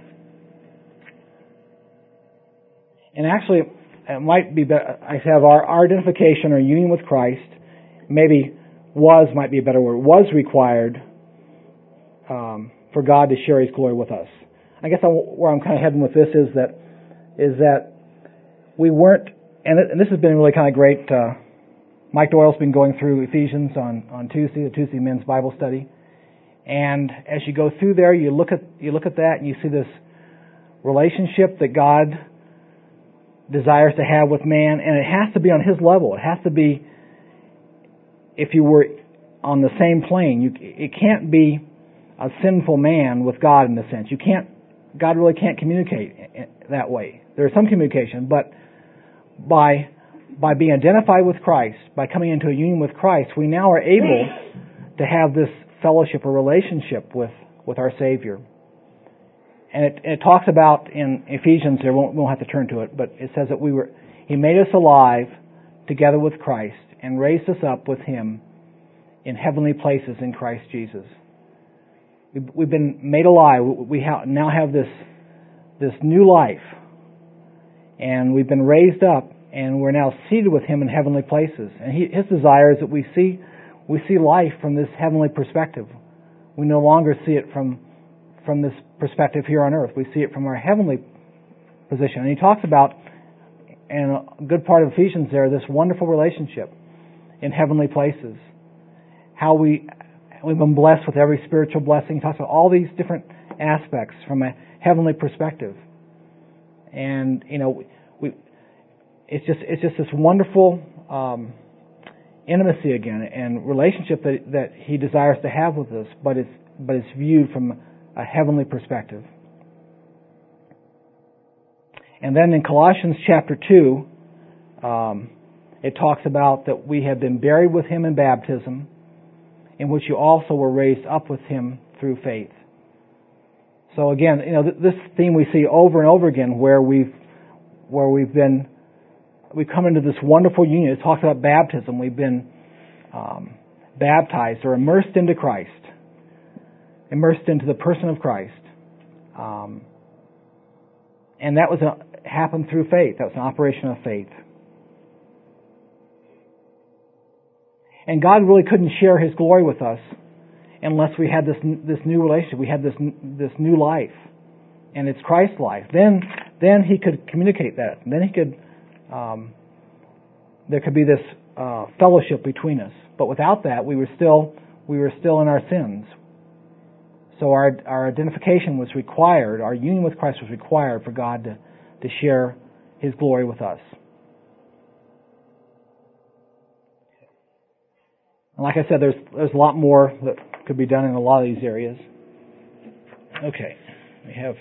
And actually, it might be better. I have our, our identification or union with Christ. Maybe was might be a better word. Was required. Um, for God to share His glory with us. I guess I, where I'm kind of heading with this is that is that we weren't, and, it, and this has been really kind of great. Uh, Mike Doyle's been going through Ephesians on, on Tuesday, the Tuesday Men's Bible Study, and as you go through there, you look at you look at that and you see this relationship that God desires to have with man, and it has to be on His level. It has to be, if you were on the same plane, you, it can't be a sinful man with God in a sense. You can't, God really can't communicate that way. There is some communication, but by by being identified with Christ, by coming into a union with Christ, we now are able to have this fellowship or relationship with, with our Savior. And it, it talks about in Ephesians, there won't, we won't have to turn to it, but it says that we were, He made us alive together with Christ and raised us up with Him in heavenly places in Christ Jesus. We've, we've been made alive. We ha- now have this this new life, and we've been raised up, and we're now seated with Him in heavenly places. And he, His desire is that we see we see life from this heavenly perspective. We no longer see it from from this perspective here on earth. We see it from our heavenly position. And he talks about, in a good part of Ephesians there, this wonderful relationship in heavenly places. How we, we've been blessed with every spiritual blessing. He talks about all these different aspects from a heavenly perspective. And, you know, we, it's just it's just this wonderful um, intimacy again and relationship that that He desires to have with us, but it's but it's viewed from a heavenly perspective. And then in Colossians chapter two, um, it talks about that we have been buried with Him in baptism, in which you also were raised up with Him through faith. So again, you know, this theme we see over and over again, where we've where we've been we've come into this wonderful union. It talks about baptism. We've been um, baptized or immersed into Christ. Immersed into the person of Christ. Um, and that was a, happened through faith. That was an operation of faith. And God really couldn't share His glory with us unless we had this this new relationship. We had this this new life. And it's Christ's life. Then then He could communicate that. Then He could, um, there could be this uh, fellowship between us. But without that, we were still we were still in our sins. So our our identification was required, our union with Christ was required for God to, to share His glory with us. And like I said, there's there's a lot more that could be done in a lot of these areas. Okay, we have...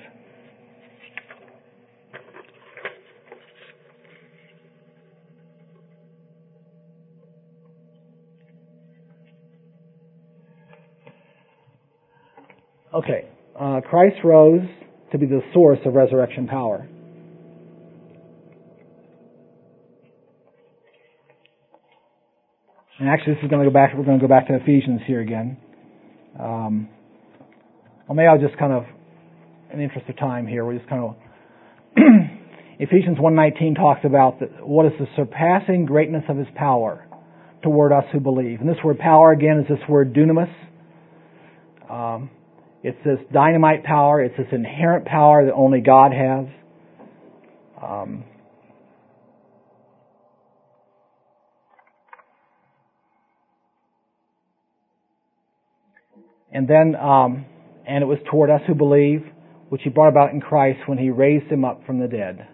Okay, uh, Christ rose to be the source of resurrection power. And actually, this is going to go back. We're going to go back to Ephesians here again. Um, well, maybe I'll just kind of, in the interest of time here, we just kind of Ephesians one nineteen talks about the, what is the surpassing greatness of His power toward us who believe. And this word power again is this word dunamis. Um, It's this dynamite power. It's this inherent power that only God has. Um, and then, um, and it was toward us who believe, which He brought about in Christ when He raised Him up from the dead.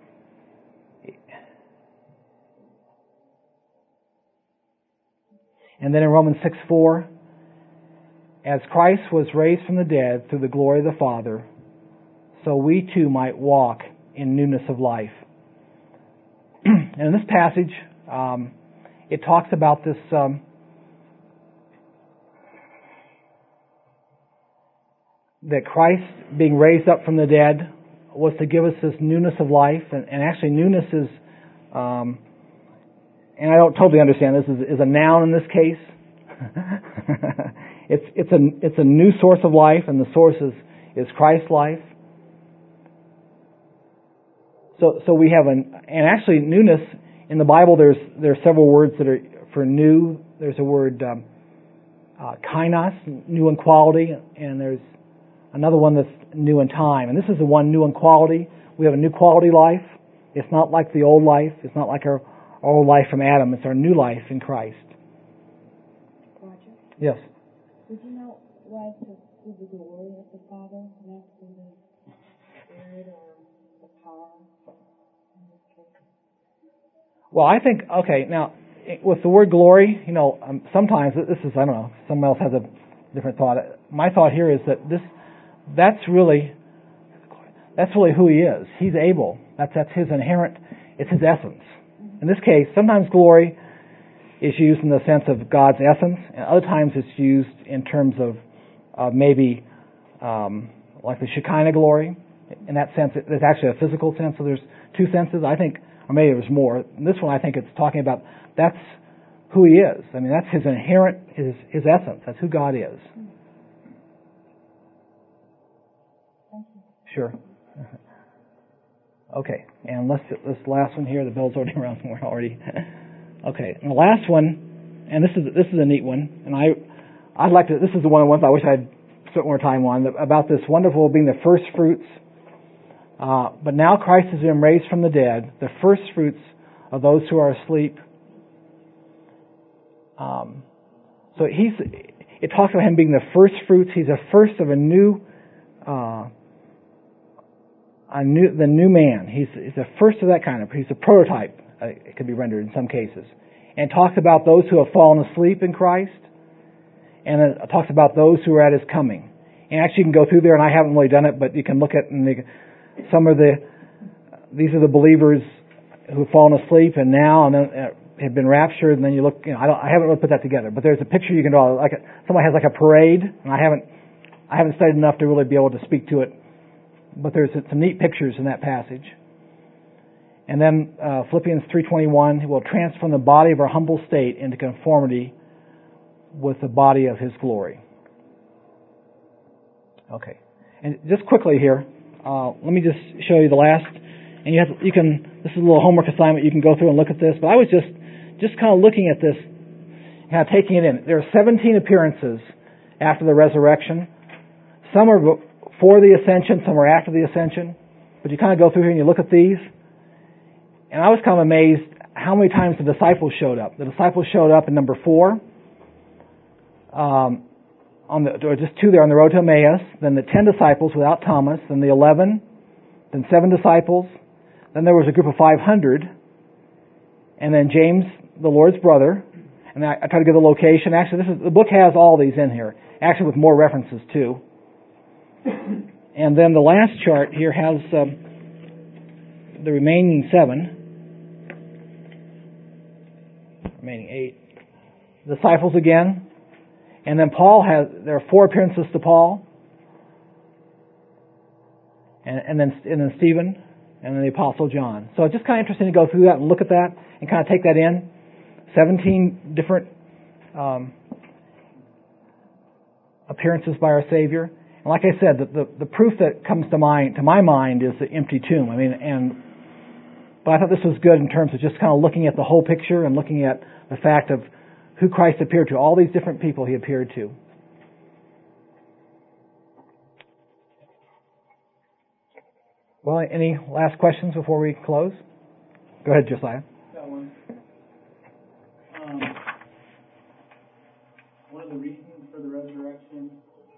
And then in Romans six four, as Christ was raised from the dead through the glory of the Father, so we too might walk in newness of life. And in this passage, um, it talks about this um, that Christ being raised up from the dead was to give us this newness of life, and, and actually newness is, um, and I don't totally understand this, is, is a noun in this case. It's it's a it's a new source of life, and the source is, is Christ's life. So so we have an and actually newness in the Bible. There's there are several words that are for new. There's a word um, uh, kainos, new in quality, and there's another one that's new in time. And this is the one new in quality. We have a new quality life. It's not like the old life. It's not like our, our old life from Adam. It's our new life in Christ. Roger, Yes. did you know why it's through the glory of the Father, not through the Spirit or I'm just curious. Well, I think, okay, now, with the word glory, you know, um, sometimes, this is, I don't know, someone else has a different thought. My thought here is that this, that's really, that's really who He is. He's able. That's, that's His inherent, it's His essence. In this case, sometimes glory is used in the sense of God's essence, and other times it's used in terms of uh, maybe um, like the Shekinah glory. In that sense, there's actually a physical sense, so there's two senses. I think, or maybe there's more. In this one, I think it's talking about that's who He is. I mean, that's His inherent, His His essence. That's who God is. Thank you. Sure. Okay, and let's this last one here. The bell's already around. We're already okay. And the last one, and this is this is a neat one, and I I'd like to. This is the one of the ones I wish I'd spent more time on, about this wonderful being the first fruits. Uh, but now Christ has been raised from the dead, the first fruits of those who are asleep. Um, so he's. It talks about Him being the first fruits. He's a first of a new. Uh, A new, the new man. He's, he's the first of that kind of. He's a prototype. Uh, it could be rendered in some cases. And it talks about those who have fallen asleep in Christ. And it talks about those who are at His coming. And actually, you can go through there, and I haven't really done it, but you can look at and they, some of the. These are the believers who have fallen asleep, and now and then uh, have been raptured. And then you look. You know, I don't. I haven't really put that together, but there's a picture you can draw. Like a, somebody has like a parade, and I haven't. I haven't studied enough to really be able to speak to it. But there's some neat pictures in that passage. And then uh, Philippians three twenty-one, He will transform the body of our humble state into conformity with the body of His glory. Okay. And just quickly here, uh, let me just show you the last. And you have you can. This is a little homework assignment. You can go through and look at this. But I was just just kind of looking at this, kind of taking it in. There are seventeen appearances after the resurrection. Some are before the ascension, some are after the ascension. But you kind of go through here and you look at these. And I was kind of amazed how many times the disciples showed up. The disciples showed up in number four. Um, on the, or just two there on the road to Emmaus. Then the ten disciples without Thomas. Then the eleven. Then seven disciples. Then there was a group of five hundred. And then James, the Lord's brother. And I, I try to give the location. Actually, this is, the book has all these in here. Actually, with more references too. And then the last chart here has um, the remaining seven, remaining eight disciples again, and then Paul has. There are four appearances to Paul, and, and then and then Stephen, and then the Apostle John. So it's just kind of interesting to go through that and look at that and kind of take that in. Seventeen different um, appearances by our Savior. And like I said, the, the, the proof that comes to mind to my mind is the empty tomb. I mean, and but I thought this was good in terms of just kind of looking at the whole picture and looking at the fact of who Christ appeared to, all these different people He appeared to. Well, any last questions before we close? Go ahead, Josiah. Got one. Um, one of the reasons for the resurrection.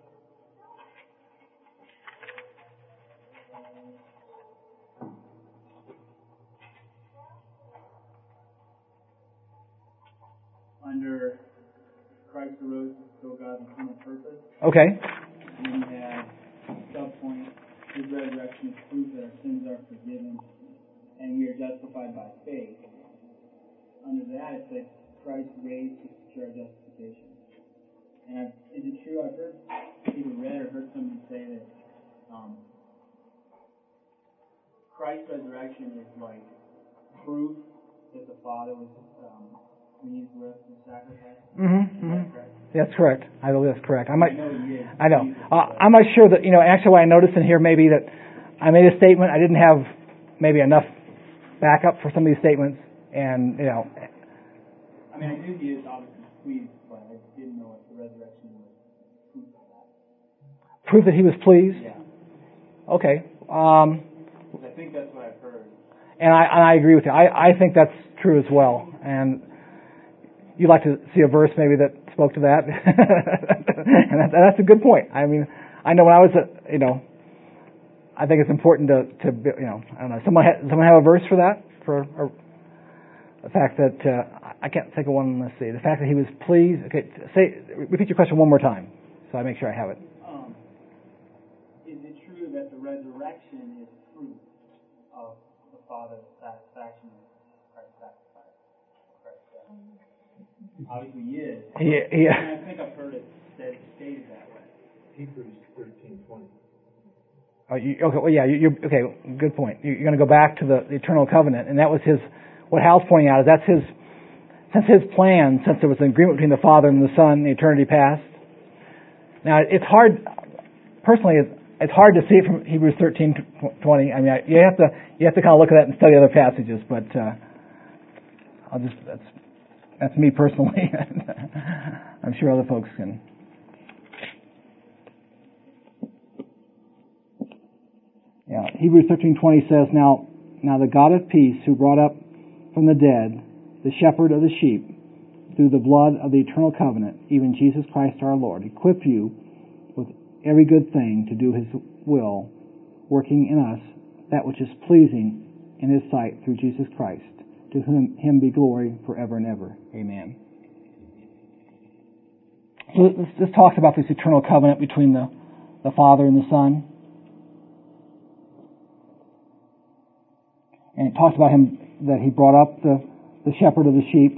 Under Christ arose to fulfill God's eternal purpose. Okay. And we had subpoint, His resurrection is proof that our sins are forgiven and we are justified by faith. Under that, it says Christ raised to secure our justification. And I've, is it true? I've heard either read or heard somebody say that um, Christ's resurrection is like proof that the Father was um, pleased with the sacrifice. Mm-hmm. mm-hmm. Correct? That's correct. I believe that's correct. I might. I know you did. I know. Uh, I'm not sure that you know. Actually, what I noticed in here maybe that I made a statement. I didn't have maybe enough backup for some of these statements, and you know. I mean, I knew He is obviously pleased, but I didn't know if the resurrection was proof of that. Proof that He was pleased. Yeah. Okay. Um, I think that's what I've heard. and I and I agree with you. I I think that's true as well. And you'd like to see a verse maybe that spoke to that, and that, that's a good point. I mean, I know when I was, a, you know, I think it's important to, to you know, I don't know. Someone, ha- someone have a verse for that? For or, the fact that uh, I can't think of one. Let's see. The fact that he was pleased. Okay, say repeat your question one more time, so I make sure I have it. Um, is it true that the resurrection is proof of the Father's satisfaction of Christ's sacrifice? Christ's death? Obviously, he is. Yeah, yeah. And I think I've heard it said, stated that way. Hebrews thirteen twenty. Oh, you, okay. Well, yeah. You, you're okay. Good point. You're going to go back to the, the eternal covenant, and that was his. What Hal's pointing out is that's his. Since his plan, since there was an agreement between the Father and the Son, in eternity past. Now, it's hard. Personally, it's, it's hard to see it from Hebrews thirteen twenty. I mean, I, you have to you have to kind of look at that and study other passages. But uh, I'll just that's that's me personally. I'm sure other folks can. Yeah, Hebrews thirteen twenty says, "Now, now the God of peace, who brought up from the dead the shepherd of the sheep, through the blood of the eternal covenant, even Jesus Christ our Lord, equip you with every good thing to do His will, working in us that which is pleasing in His sight through Jesus Christ, to whom Him be glory forever and ever. Amen." So this, this talks about this eternal covenant between the, the Father and the Son. And it talks about Him, that He brought up the, the shepherd of the sheep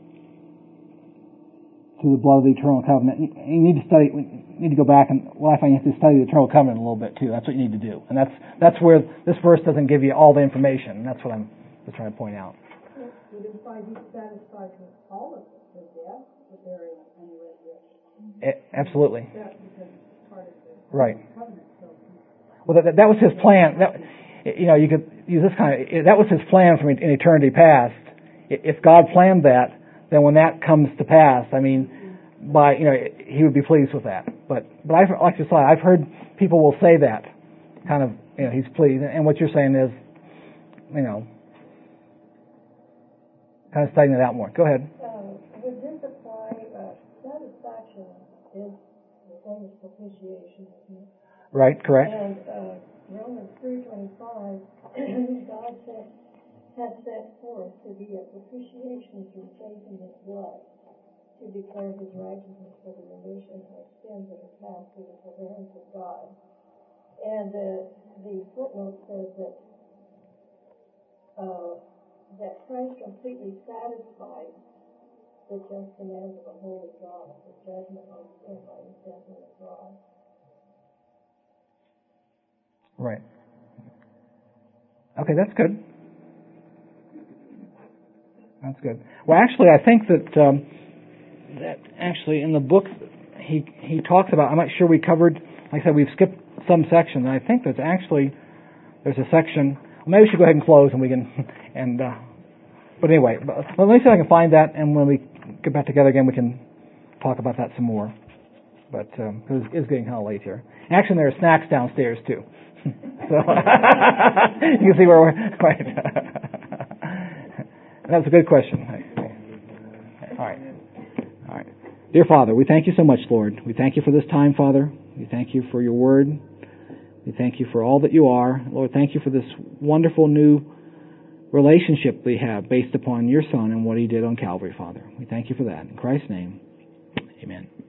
through the blood of the eternal covenant. You need to study, you need to go back and, well, I find you have to study the eternal covenant a little bit too. That's what you need to do. And that's, that's where this verse doesn't give you all the information. And that's what I'm just trying to point out. We didn't find He's satisfied with all of the death, the burial, and the resurrection. It, absolutely. That's because it's part of the right. covenant. So. Well, that, that was His plan. That, you know, you could use this kind of, that was His plan from in eternity past. If God planned that, then when that comes to pass, I mean, by, you know, He would be pleased with that. But, but I've, like you said, I've heard people will say that, kind of, you know, He's pleased. And what you're saying is, you know, kind of studying it out more. Go ahead. Uh, would this apply, uh, satisfaction is the same as propitiation, isn't it? Right, correct. And uh, Romans three twenty-five, God said, has set forth to be a propitiation through faith in His blood, to declare His righteousness for the remission of sins that are past through the forbearance of God. And uh, the footnote says that uh, that Christ completely satisfied the just demands of a holy God, the judgment on sin by His death on the cross. Right. Okay, that's good. That's good. Well, actually, I think that um, that actually in the book he he talks about. I'm not sure we covered. Like I said, we've skipped some sections. And I think there's actually there's a section. Well, maybe we should go ahead and close, and we can. And uh, but anyway, but, well, let me see if I can find that, and when we get back together again, we can talk about that some more. But um, it is getting kind of late here. And actually, there are snacks downstairs too. So you can see where we're right. That's a good question. All right. All right. Dear Father, we thank you so much, Lord. We thank you for this time, Father. We thank you for your word. We thank you for all that you are. Lord, thank you for this wonderful new relationship we have based upon your Son and what He did on Calvary, Father. We thank you for that. In Christ's name, amen.